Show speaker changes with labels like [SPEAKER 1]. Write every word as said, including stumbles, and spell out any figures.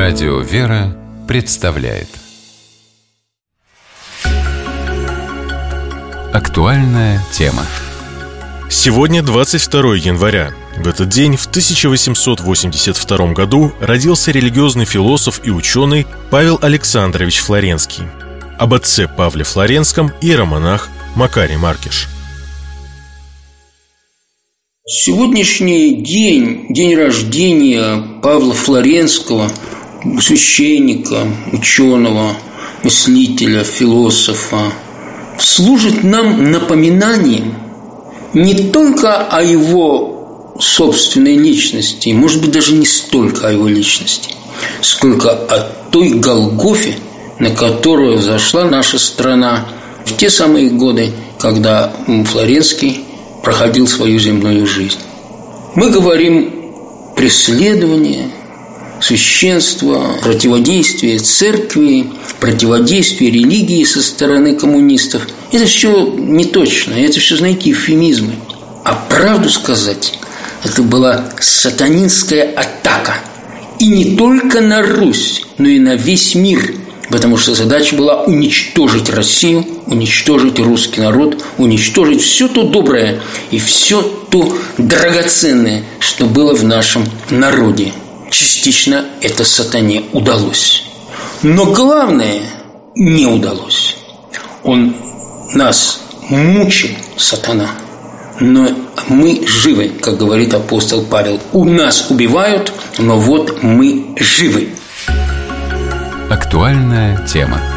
[SPEAKER 1] Радио «Вера» представляет актуальная тема.
[SPEAKER 2] Сегодня двадцать второе января. В этот день, в тысяча восемьсот восемьдесят втором году, родился религиозный философ и ученый Павел Александрович Флоренский. Об отце Павле Флоренском иеромонах Макарий Маркиш.
[SPEAKER 3] Сегодняшний день, день рождения Павла Флоренского, священника, ученого, мыслителя, философа, служит нам напоминанием не только о его собственной личности, может быть, даже не столько о его личности, сколько о той Голгофе, на которую взошла наша страна в те самые годы, когда Флоренский проходил свою земную жизнь. Мы говорим преследование, священство, противодействие церкви, противодействие религии со стороны коммунистов. Это все не точно, это все, знаете, эвфемизмы. А правду сказать, это была сатанинская атака. И не только на Русь, но и на весь мир. Потому что задача была уничтожить Россию, уничтожить русский народ, уничтожить все то доброе и все то драгоценное, что было в нашем народе. Частично это сатане удалось. Но главное не удалось. Он нас мучил, сатана, но мы живы, как говорит апостол Павел. У нас убивают, но вот мы живы.
[SPEAKER 1] Актуальная тема.